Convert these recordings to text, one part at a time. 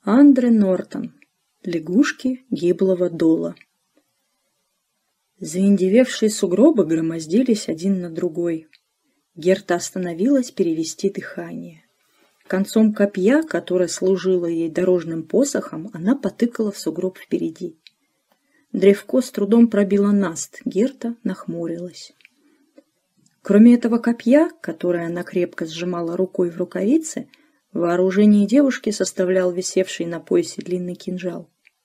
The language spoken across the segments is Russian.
Андре Нортон. Лягушки гиблого дола. Заиндевевшие сугробы громоздились один на другой. Герта остановилась перевести дыхание. Концом копья, которое служило ей дорожным посохом, она потыкала в сугроб впереди. Древко с трудом пробило наст, Герта нахмурилась. Кроме этого копья, которое она крепко сжимала рукой в рукавице, вооружение девушки составлял висевший на поясе длинный кинжал.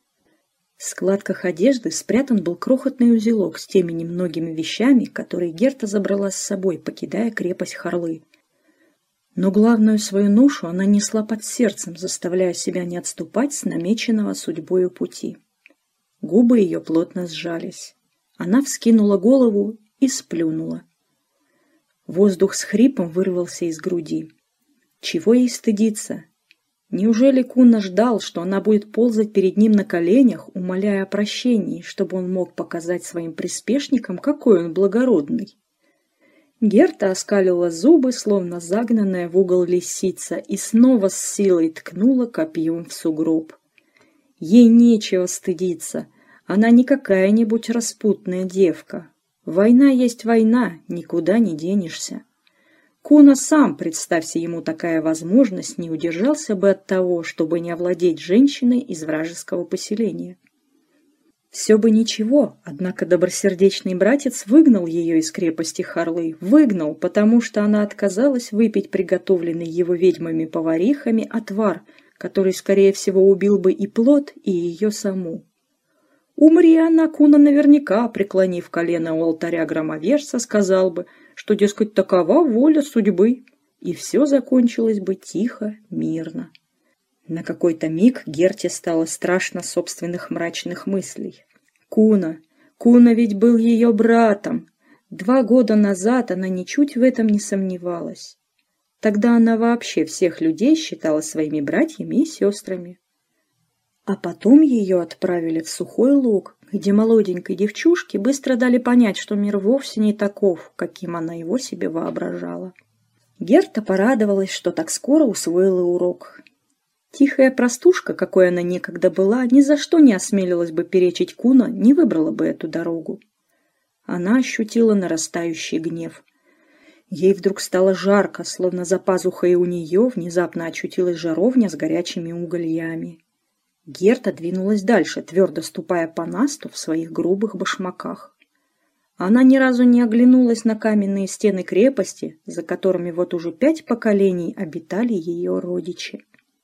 В складках одежды спрятан был крохотный узелок с теми немногими вещами, которые Герта забрала с собой, покидая крепость Харлы. Но главную свою ношу она несла под сердцем, заставляя себя не отступать с намеченного судьбою пути. Губы ее плотно сжались. Она вскинула голову и сплюнула. Воздух с хрипом вырвался из груди. Чего ей стыдиться? Неужели Куна ждал, что она будет ползать перед ним на коленях, умоляя о прощении, чтобы он мог показать своим приспешникам, какой он благородный? Герта оскалила зубы, словно загнанная в угол лисица, и снова с силой ткнула копьем в сугроб. Ей нечего стыдиться, она не какая-нибудь распутная девка. Война есть война, никуда не денешься. Куна сам, представься ему такая возможность, не удержался бы от того, чтобы не овладеть женщиной из вражеского поселения. Все бы ничего, однако добросердечный братец выгнал ее из крепости Харлы. Выгнал, потому что она отказалась выпить приготовленный его ведьмами-поварихами отвар, который, скорее всего, убил бы и плод, и ее саму. Умри она, Куна наверняка, преклонив колено у алтаря громовержца, сказал бы, что, дескать, такова воля судьбы, и все закончилось бы тихо, мирно. На какой-то миг Герте стало страшно собственных мрачных мыслей. Куна ведь был ее братом. 2 года назад она ничуть в этом не сомневалась. Тогда она вообще всех людей считала своими братьями и сестрами. А потом ее отправили в Сухой Лог, где молоденькой девчушке быстро дали понять, что мир вовсе не таков, каким она его себе воображала. Герта порадовалась, что так скоро усвоила урок. Тихая простушка, какой она некогда была, ни за что не осмелилась бы перечить Куна, не выбрала бы эту дорогу. Она ощутила нарастающий гнев. Ей вдруг стало жарко, словно за пазухой у нее внезапно очутилась жаровня с горячими угольями. Герта двинулась дальше, твердо ступая по насту в своих грубых башмаках. Она ни разу не оглянулась на каменные стены крепости, за которыми вот уже 5 поколений обитали ее родичи.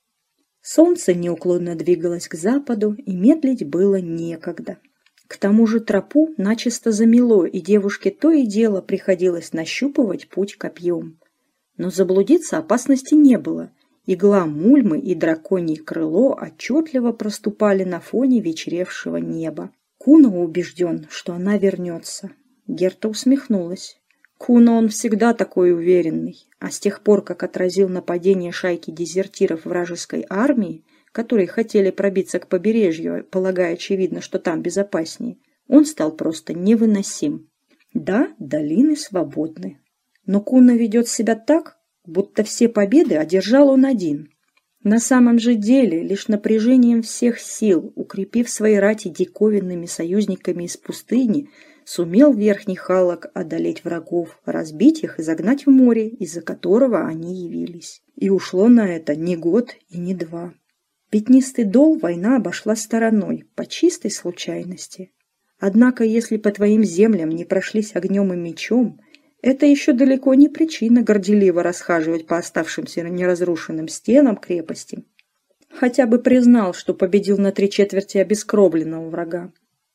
Солнце неуклонно двигалось к западу, и медлить было некогда. К тому же тропу начисто замело, и девушке то и дело приходилось нащупывать путь копьем. Но заблудиться опасности не было. Игла мульмы и драконье крыло отчетливо проступали на фоне вечеревшего неба. Куна убежден, что она вернется. Герта усмехнулась. Куна он всегда такой уверенный, а с тех пор, как отразил нападение шайки дезертиров вражеской армии, которые хотели пробиться к побережью, полагая, очевидно, что там безопаснее, он стал просто невыносим. Да, долины свободны. Но Куна ведет себя так, будто все победы одержал он один. На самом же деле, лишь напряжением всех сил, укрепив свои рати диковинными союзниками из пустыни, сумел Верхний Халлак одолеть врагов, разбить их и загнать в море, из-за которого они явились. И ушло на это не год и не 2. Пятнистый дол война обошла стороной, по чистой случайности. Однако, если по твоим землям не прошлись огнем и мечом, это еще далеко не причина горделиво расхаживать по оставшимся неразрушенным стенам крепости. Хотя бы признал, что победил на 3/4 обескровленного врага.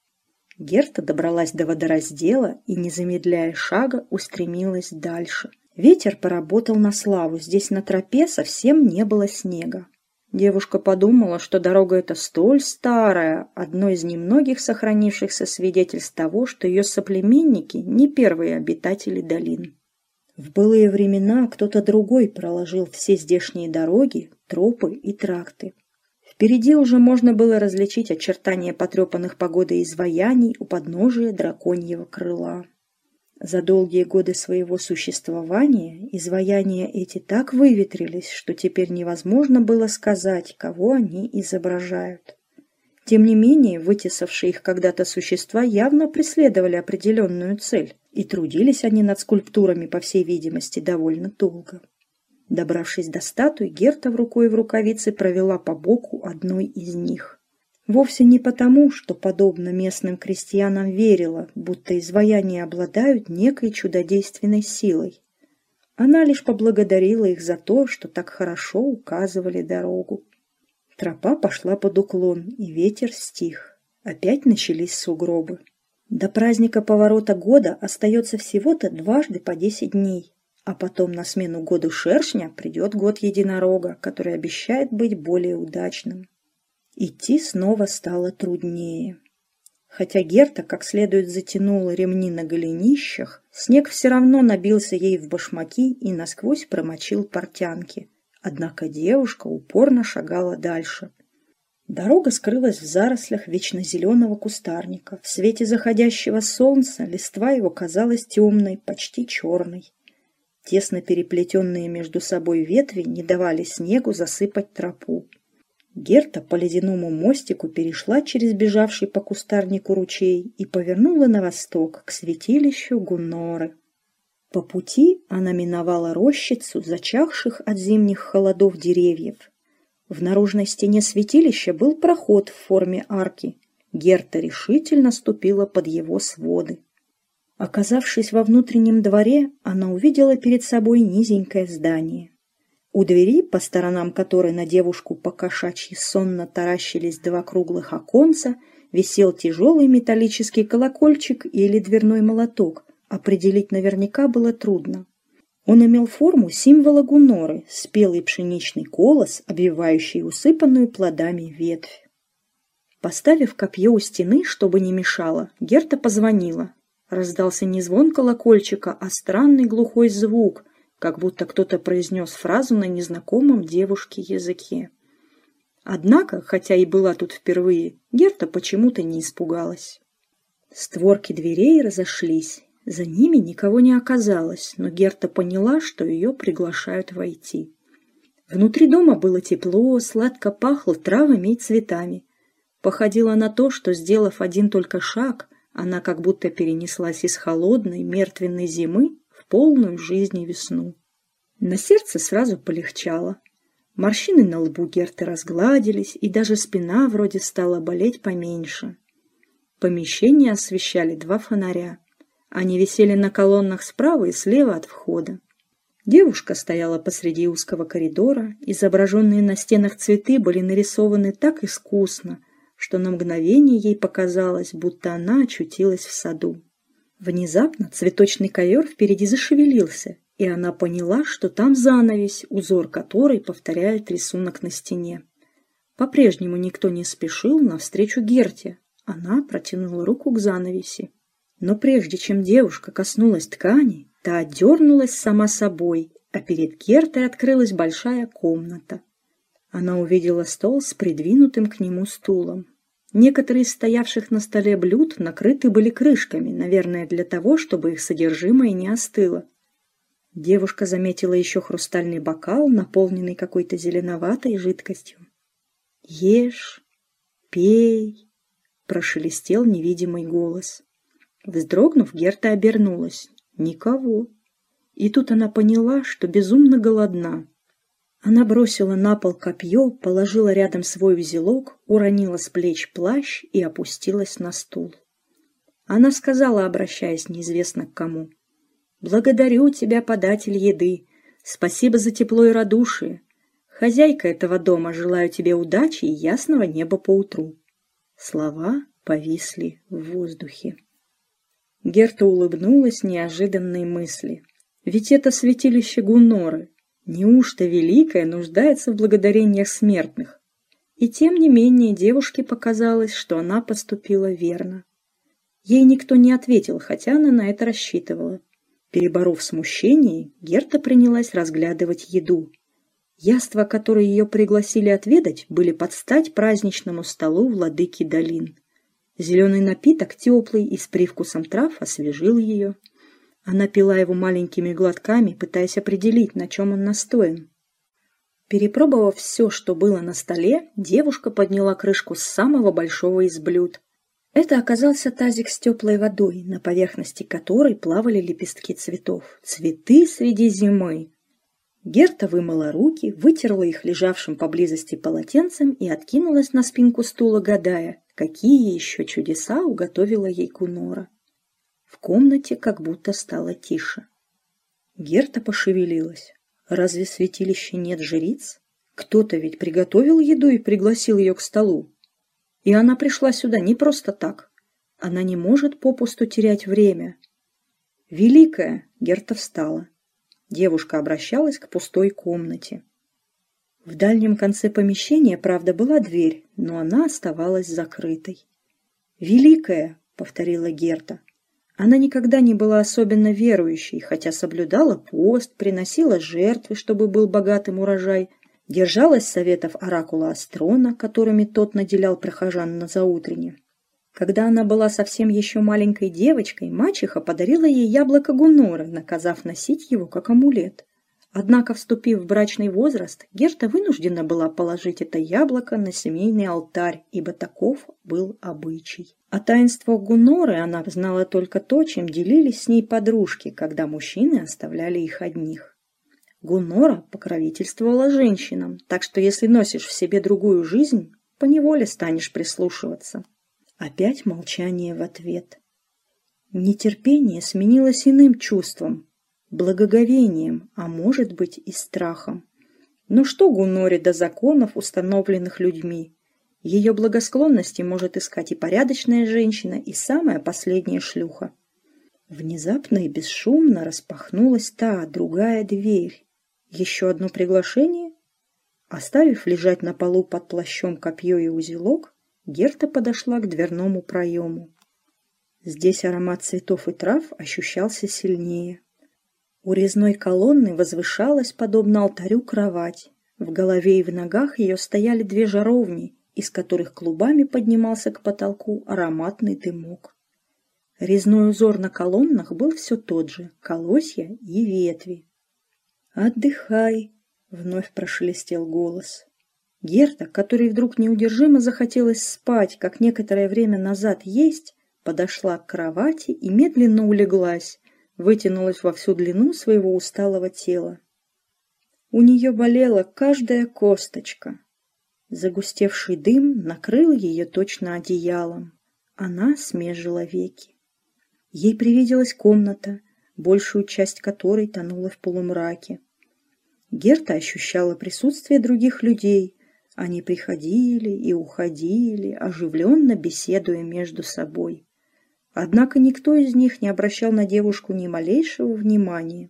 Герта добралась до водораздела и, не замедляя шага, устремилась дальше. Ветер поработал на славу, здесь на тропе совсем не было снега. Девушка подумала, что дорога эта столь старая, одно из немногих сохранившихся свидетельств того, что ее соплеменники не первые обитатели долин. В былые времена кто-то другой проложил все здешние дороги, тропы и тракты. Впереди уже можно было различить очертания потрепанных погодой изваяний у подножия драконьего крыла. За долгие годы своего существования изваяния эти так выветрились, что теперь невозможно было сказать, кого они изображают. Тем не менее, вытесавшие их когда-то существа явно преследовали определенную цель, и трудились они над скульптурами, по всей видимости, довольно долго. Добравшись до статуи, Герта рукой в рукавице провела по боку одной из них. Вовсе не потому, что, подобно местным крестьянам, верила, будто изваяния обладают некой чудодейственной силой. Она лишь поблагодарила их за то, что так хорошо указывали дорогу. Тропа пошла под уклон, и ветер стих. Опять начались сугробы. До праздника поворота года остается всего-то дважды по 10 дней, а потом на смену году шершня придет год единорога, который обещает быть более удачным. Идти снова стало труднее. Хотя Герта как следует затянула ремни на голенищах, снег все равно набился ей в башмаки и насквозь промочил портянки. Однако девушка упорно шагала дальше. Дорога скрылась в зарослях вечно зеленого кустарника. В свете заходящего солнца листва его казалась темной, почти черной. Тесно переплетенные между собой ветви не давали снегу засыпать тропу. Герта по ледяному мостику перешла через бежавший по кустарнику ручей и повернула на восток, к святилищу Гунноры. По пути она миновала рощицу зачахших от зимних холодов деревьев. В наружной стене святилища был проход в форме арки. Герта решительно ступила под его своды. Оказавшись во внутреннем дворе, она увидела перед собой низенькое здание. У двери, по сторонам которой на девушку по-кошачьи сонно таращились два круглых оконца, висел тяжелый металлический колокольчик или дверной молоток. Определить наверняка было трудно. Он имел форму символа Гунноры, спелый пшеничный колос, обвивающий усыпанную плодами ветвь. Поставив копье у стены, чтобы не мешало, Герта позвонила. Раздался не звон колокольчика, а странный глухой звук, как будто кто-то произнес фразу на незнакомом девушке языке. Однако, хотя и была тут впервые, Герта почему-то не испугалась. Створки дверей разошлись. За ними никого не оказалось, но Герта поняла, что ее приглашают войти. Внутри дома было тепло, сладко пахло травами и цветами. Походило на то, что, сделав один только шаг, она как будто перенеслась из холодной, мертвенной зимы в полную жизнь и весну. На сердце сразу полегчало. Морщины на лбу Герты разгладились, и даже спина вроде стала болеть поменьше. Помещение освещали два фонаря. Они висели на колоннах справа и слева от входа. Девушка стояла посреди узкого коридора, изображенные на стенах цветы были нарисованы так искусно, что на мгновение ей показалось, будто она очутилась в саду. Внезапно цветочный ковер впереди зашевелился, и она поняла, что там занавесь, узор которой повторяет рисунок на стене. По-прежнему никто не спешил навстречу Герте. Она протянула руку к занавеси. Но прежде чем девушка коснулась ткани, та отдернулась сама собой, а перед Гертой открылась большая комната. Она увидела стол с придвинутым к нему стулом. Некоторые из стоявших на столе блюд накрыты были крышками, наверное, для того, чтобы их содержимое не остыло. Девушка заметила еще хрустальный бокал, наполненный какой-то зеленоватой жидкостью. «Ешь, пей», — прошелестел невидимый голос. Вздрогнув, Герта обернулась. Никого. И тут она поняла, что безумно голодна. Она бросила на пол копье, положила рядом свой узелок, уронила с плеч плащ и опустилась на стул. Она сказала, обращаясь неизвестно к кому: «Благодарю тебя, податель еды. Спасибо за тепло и радушие. Хозяйка этого дома, желаю тебе удачи и ясного неба поутру». Слова повисли в воздухе. Герта улыбнулась неожиданной мысли. Ведь это святилище Гунноры. Неужто Великая нуждается в благодарениях смертных? И тем не менее девушке показалось, что она поступила верно. Ей никто не ответил, хотя она на это рассчитывала. Переборов смущение, Герта принялась разглядывать еду. Яства, которые ее пригласили отведать, были под стать праздничному столу владыки долин. Зеленый напиток, теплый и с привкусом трав, освежил ее. Она пила его маленькими глотками, пытаясь определить, на чем он настоен. Перепробовав все, что было на столе, девушка подняла крышку с самого большого из блюд. Это оказался тазик с теплой водой, на поверхности которой плавали лепестки цветов. Цветы среди зимы. Герта вымыла руки, вытерла их лежавшим поблизости полотенцем и откинулась на спинку стула, гадая, какие еще чудеса уготовила ей Гуннора. В комнате как будто стало тише. Герта пошевелилась. Разве в святилище нет жриц? Кто-то ведь приготовил еду и пригласил ее к столу. И она пришла сюда не просто так. Она не может попусту терять время. «Великая!» — Герта встала. Девушка обращалась к пустой комнате. В дальнем конце помещения, правда, была дверь, но она оставалась закрытой. «Великая!» — повторила Герта. Она никогда не была особенно верующей, хотя соблюдала пост, приносила жертвы, чтобы был богатым урожай, держалась советов оракула Астрона, которыми тот наделял прихожан на заутрене. Когда она была совсем еще маленькой девочкой, мачеха подарила ей яблоко Гунноры, наказав носить его как амулет. Однако, вступив в брачный возраст, Герта вынуждена была положить это яблоко на семейный алтарь, ибо таков был обычай. О таинствах Гунноры она знала только то, чем делились с ней подружки, когда мужчины оставляли их одних. Гуннора покровительствовала женщинам, так что если носишь в себе другую жизнь, поневоле станешь прислушиваться. Опять молчание в ответ. Нетерпение сменилось иным чувством, благоговением, а может быть и страхом. Но что Гунноре до законов, установленных людьми? Ее благосклонности может искать и порядочная женщина, и самая последняя шлюха. Внезапно и бесшумно распахнулась та, другая дверь. Еще одно приглашение? Оставив лежать на полу под плащом копье и узелок, Герта подошла к дверному проему. Здесь аромат цветов и трав ощущался сильнее. У резной колонны возвышалась, подобно алтарю, кровать. В голове и в ногах ее стояли две жаровни, из которых клубами поднимался к потолку ароматный дымок. Резной узор на колоннах был все тот же — колосья и ветви. «Отдыхай», — вновь прошелестел голос. Герта, которой вдруг неудержимо захотелось спать, как некоторое время назад есть, подошла к кровати и медленно улеглась, вытянулась во всю длину своего усталого тела. У нее болела каждая косточка. Загустевший дым накрыл ее точно одеялом. Она смежила веки. Ей привиделась комната, большую часть которой тонула в полумраке. Герта ощущала присутствие других людей. Они приходили и уходили, оживленно беседуя между собой. Однако никто из них не обращал на девушку ни малейшего внимания.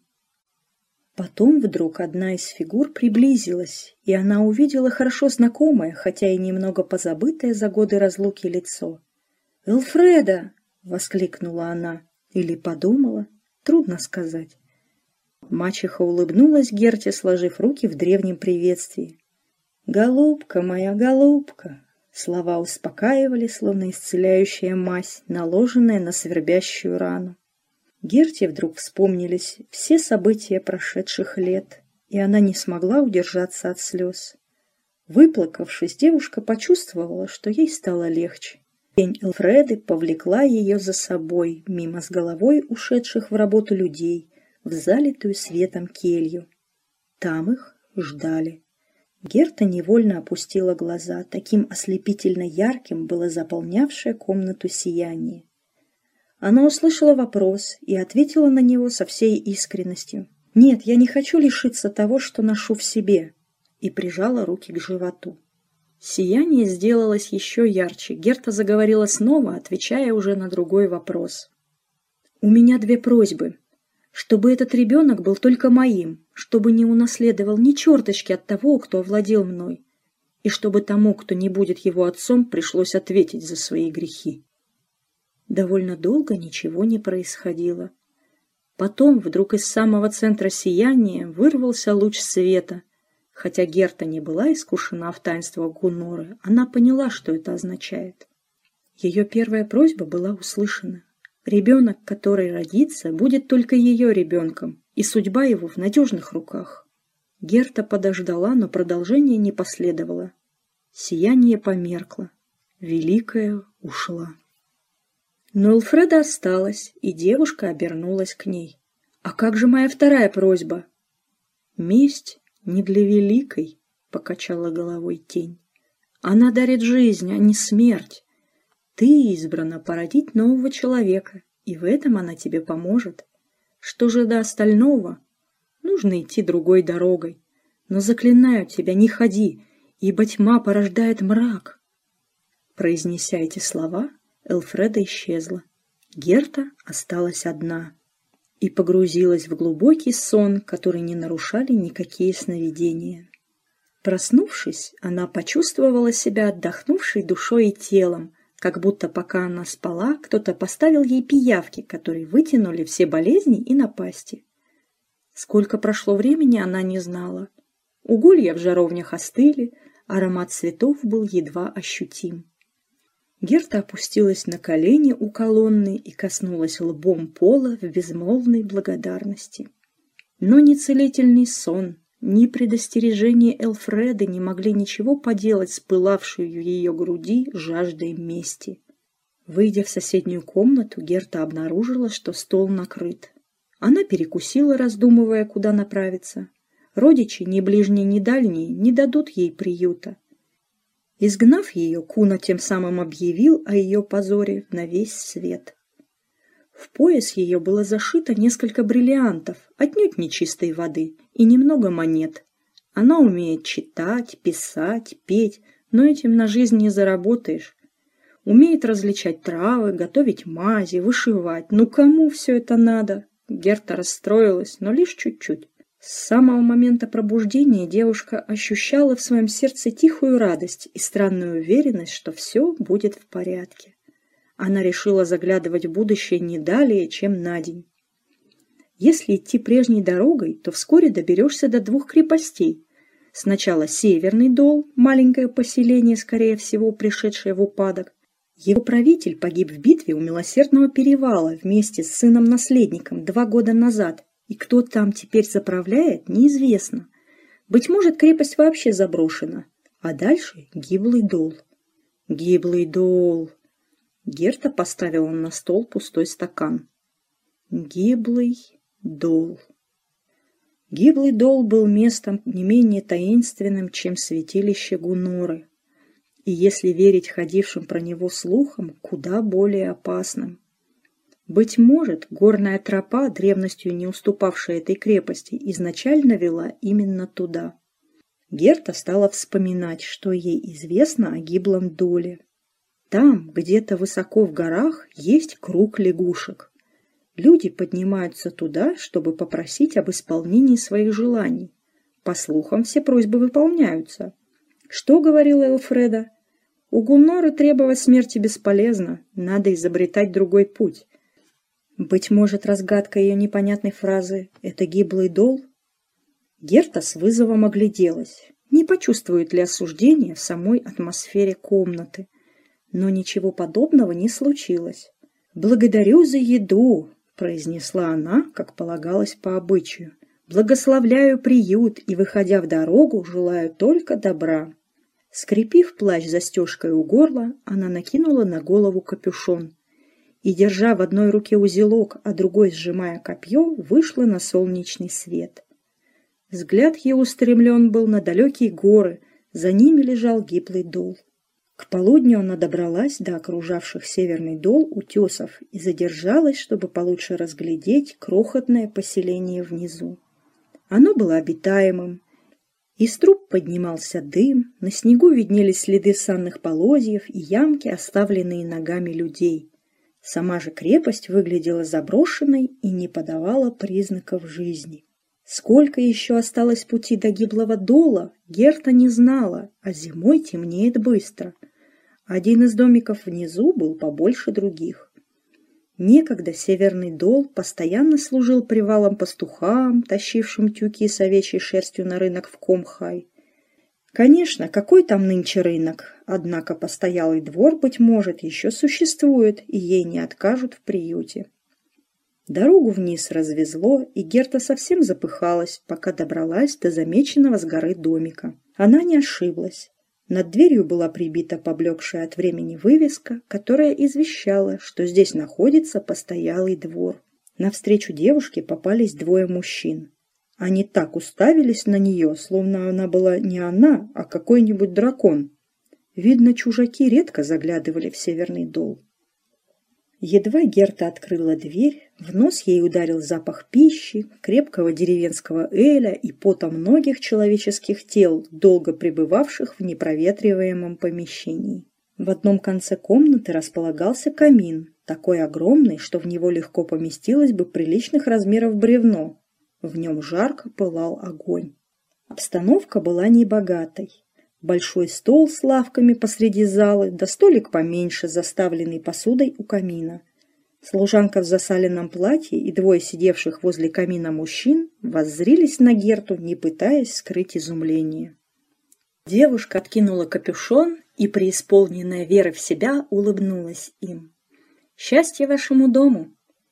Потом вдруг одна из фигур приблизилась, и она увидела хорошо знакомое, хотя и немного позабытое за годы разлуки лицо. «Элфреда!» — воскликнула она. Или подумала, трудно сказать. Мачеха улыбнулась Герте, сложив руки в древнем приветствии. «Голубка моя, голубка!» Слова успокаивали, словно исцеляющая мазь, наложенная на свербящую рану. Герте вдруг вспомнились все события прошедших лет, и она не смогла удержаться от слез. Выплакавшись, девушка почувствовала, что ей стало легче. Тень Элфреды повлекла ее за собой, мимо с головой ушедших в работу людей, в залитую светом келью. Там их ждали. Герта невольно опустила глаза, таким ослепительно ярким было заполнявшее комнату сияние. Она услышала вопрос и ответила на него со всей искренностью. «Нет, я не хочу лишиться того, что ношу в себе», и прижала руки к животу. Сияние сделалось еще ярче. Герта заговорила снова, отвечая уже на другой вопрос. «У меня две просьбы. Чтобы этот ребенок был только моим, чтобы не унаследовал ни черточки от того, кто овладел мной, и чтобы тому, кто не будет его отцом, пришлось ответить за свои грехи». Довольно долго ничего не происходило. Потом вдруг из самого центра сияния вырвался луч света. Хотя Герта не была искушена в таинствах Гунноры, она поняла, что это означает. Ее первая просьба была услышана. Ребенок, который родится, будет только ее ребенком, и судьба его в надежных руках. Герта подождала, но продолжение не последовало. Сияние померкло. Великая ушла. Но Элфреда осталась, и девушка обернулась к ней. «А как же моя вторая просьба?» «Месть не для великой», — покачала головой тень. «Она дарит жизнь, а не смерть. Ты избрана породить нового человека, и в этом она тебе поможет. Что же до остального? Нужно идти другой дорогой. Но заклинаю тебя, не ходи, ибо тьма порождает мрак». Произнеся эти слова, Элфреда исчезла. Герта осталась одна и погрузилась в глубокий сон, который не нарушали никакие сновидения. Проснувшись, она почувствовала себя отдохнувшей душой и телом, как будто пока она спала, кто-то поставил ей пиявки, которые вытянули все болезни и напасти. Сколько прошло времени, она не знала. Уголья в жаровнях остыли, аромат цветов был едва ощутим. Герта опустилась на колени у колонны и коснулась лбом пола в безмолвной благодарности. Но ни целительный сон, ни предостережение Элфреды не могли ничего поделать с пылавшей в ее груди жаждой мести. Выйдя в соседнюю комнату, Герта обнаружила, что стол накрыт. Она перекусила, раздумывая, куда направиться. Родичи, ни ближние, ни дальние, не дадут ей приюта. Изгнав ее, Куна тем самым объявил о ее позоре на весь свет. В пояс ее было зашито несколько бриллиантов, отнюдь не чистой воды, и немного монет. Она умеет читать, писать, петь, но этим на жизнь не заработаешь. Умеет различать травы, готовить мази, вышивать. Ну кому все это надо? Герта расстроилась, но лишь чуть-чуть. С самого момента пробуждения девушка ощущала в своем сердце тихую радость и странную уверенность, что все будет в порядке. Она решила заглядывать в будущее не далее, чем на день. Если идти прежней дорогой, то вскоре доберешься до двух крепостей. Сначала Северный Дол, маленькое поселение, скорее всего, пришедшее в упадок. Его правитель погиб в битве у Милосердного перевала вместе с сыном-наследником 2 года назад. И кто там теперь заправляет, неизвестно. Быть может, крепость вообще заброшена. А дальше Гиблый Дол. Гиблый Дол. Герта поставила на стол пустой стакан. Гиблый Дол. Гиблый Дол был местом не менее таинственным, чем святилище Гуноры. И если верить ходившим про него слухам, куда более опасным. Быть может, горная тропа, древностью не уступавшая этой крепости, изначально вела именно туда. Герта стала вспоминать, что ей известно о Гиблом Доле. Там, где-то высоко в горах, есть круг лягушек. Люди поднимаются туда, чтобы попросить об исполнении своих желаний. По слухам, все просьбы выполняются. Что говорила Элфреда? У Гунноры требовать смерти бесполезно, надо изобретать другой путь. Быть может, разгадка ее непонятной фразы — это Гиблый Дол? Герта с вызовом огляделась, не почувствует ли осуждения в самой атмосфере комнаты. Но ничего подобного не случилось. «Благодарю за еду», — произнесла она, как полагалось по обычаю. «Благословляю приют и, выходя в дорогу, желаю только добра». Скрепив плащ застежкой у горла, она накинула на голову капюшон и, держа в одной руке узелок, а другой сжимая копье, вышла на солнечный свет. Взгляд ее устремлен был на далекие горы, за ними лежал Гиблый Дол. К полудню она добралась до окружавших Северный Дол утесов и задержалась, чтобы получше разглядеть крохотное поселение внизу. Оно было обитаемым. Из труб поднимался дым, на снегу виднелись следы санных полозьев и ямки, оставленные ногами людей. Сама же крепость выглядела заброшенной и не подавала признаков жизни. Сколько еще осталось пути до Гиблого Дола, Герта не знала, а зимой темнеет быстро. Один из домиков внизу был побольше других. Некогда Северный Дол постоянно служил привалом пастухам, тащившим тюки с овечьей шерстью на рынок в Комхай. Конечно, какой там нынче рынок? Однако постоялый двор, быть может, еще существует, и ей не откажут в приюте. Дорогу вниз развезло, и Герта совсем запыхалась, пока добралась до замеченного с горы домика. Она не ошиблась. Над дверью была прибита поблекшая от времени вывеска, которая извещала, что здесь находится постоялый двор. Навстречу девушке попались двое мужчин. Они так уставились на нее, словно она была не она, а какой-нибудь дракон. Видно, чужаки редко заглядывали в Северный Дол. Едва Герта открыла дверь, в нос ей ударил запах пищи, крепкого деревенского эля и пота многих человеческих тел, долго пребывавших в непроветриваемом помещении. В одном конце комнаты располагался камин, такой огромный, что в него легко поместилось бы приличных размеров бревно. В нем жарко пылал огонь. Обстановка была небогатой. Большой стол с лавками посреди залы, да столик поменьше, заставленный посудой у камина. Служанка в засаленном платье и двое сидевших возле камина мужчин воззрились на Герту, не пытаясь скрыть изумление. Девушка откинула капюшон и, преисполненная веры в себя, улыбнулась им. «Счастье вашему дому!»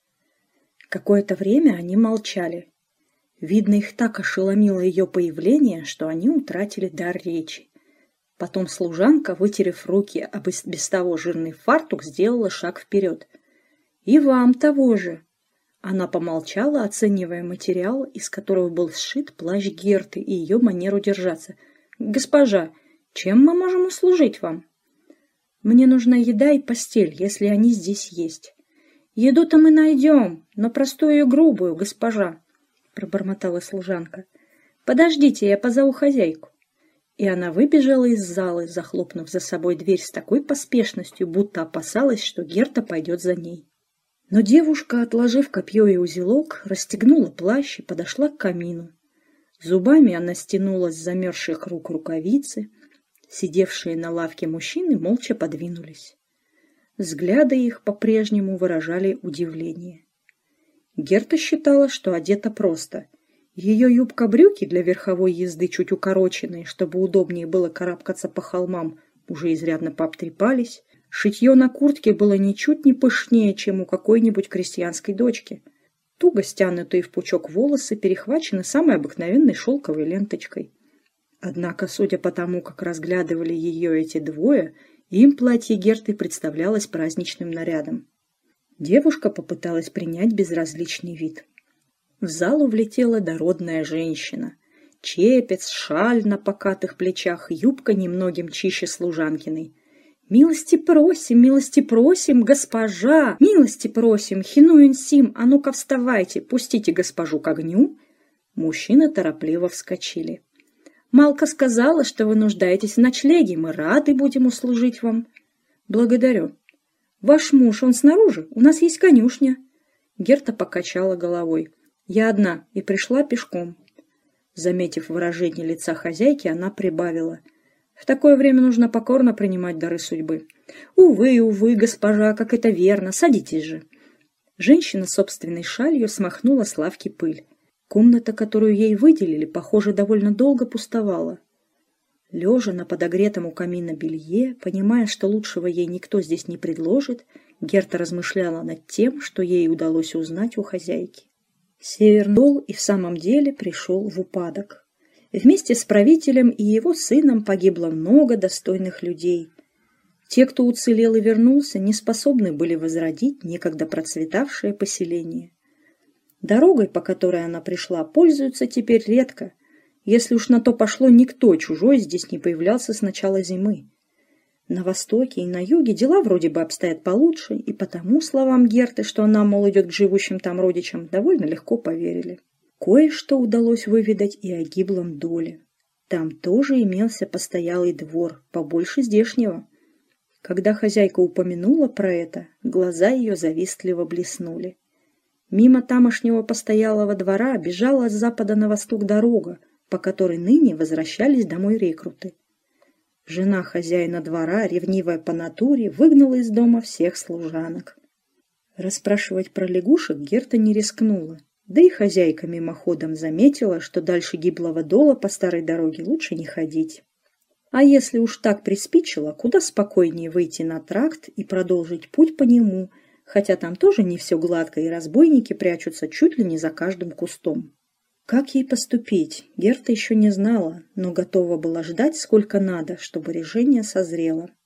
Какое-то время они молчали. Видно, их так ошеломило ее появление, что они утратили дар речи. Потом служанка, вытерев руки об без того жирный фартук, сделала шаг вперед. «И вам того же!» Она помолчала, оценивая материал, из которого был сшит плащ Герты и ее манеру держаться. «Госпожа, чем мы можем услужить вам?» «Мне нужна еда и постель, если они здесь есть». «Еду-то мы найдем, но простую и грубую, госпожа», — пробормотала служанка. «Подождите, я позову хозяйку». И она выбежала из залы, захлопнув за собой дверь с такой поспешностью, будто опасалась, что Герта пойдет за ней. Но девушка, отложив копье и узелок, расстегнула плащ и подошла к камину. Зубами она стянула с замерзших рук рукавицы. Сидевшие на лавке мужчины молча подвинулись. Взгляды их по-прежнему выражали удивление. Герта считала, что одета просто. Ее юбка-брюки для верховой езды чуть укороченные, чтобы удобнее было карабкаться по холмам, уже изрядно пообтрепались. Шитье на куртке было ничуть не пышнее, чем у какой-нибудь крестьянской дочки. Туго стянутые в пучок волосы перехвачены самой обыкновенной шелковой ленточкой. Однако, судя по тому, как разглядывали ее эти двое, им платье Герты представлялось праздничным нарядом. Девушка попыталась принять безразличный вид. В залу влетела дородная женщина. Чепец, шаль на покатых плечах, юбка немногим чище служанкиной. Милости просим, госпожа! Милости просим, Хинуин-Сим, а ну-ка вставайте, пустите госпожу к огню!» Мужчины торопливо вскочили. «Малка сказала, что вы нуждаетесь в ночлеге, мы рады будем услужить вам». «Благодарю. Ваш муж, он снаружи? У нас есть конюшня». Герта покачала головой. «Я одна и пришла пешком». Заметив выражение лица хозяйки, она прибавила. «В такое время нужно покорно принимать дары судьбы». Увы, госпожа, как это верно, садитесь же». Женщина собственной шалью смахнула с лавки пыль. Комната, которую ей выделили, похоже, довольно долго пустовала. Лежа на подогретом у камина белье, понимая, что лучшего ей никто здесь не предложит, Герта размышляла над тем, что ей удалось узнать у хозяйки. Северный Дол и в самом деле пришел в упадок. Вместе с правителем и его сыном погибло много достойных людей. Те, кто уцелел и вернулся, не способны были возродить некогда процветавшее поселение. Дорогой, по которой она пришла, пользуются теперь редко. Если уж на то пошло, никто чужой здесь не появлялся с начала зимы. На востоке и на юге дела вроде бы обстоят получше, и потому словам Герты, что она, мол, идет к живущим там родичам, довольно легко поверили. Кое-что удалось выведать и о гиблом Доле. Там тоже имелся постоялый двор, побольше здешнего. Когда хозяйка упомянула про это, глаза ее завистливо блеснули. Мимо тамошнего постоялого двора бежала с запада на восток дорога, по которой ныне возвращались домой рекруты. Жена хозяина двора, ревнивая по натуре, выгнала из дома всех служанок. Расспрашивать про лягушек Герта не рискнула, да и хозяйка мимоходом заметила, что дальше гиблого Дола по старой дороге лучше не ходить. А если уж так приспичило, куда спокойнее выйти на тракт и продолжить путь по нему, хотя там тоже не все гладко, и разбойники прячутся чуть ли не за каждым кустом. Как ей поступить, Герта еще не знала, но готова была ждать сколько надо, чтобы решение созрело.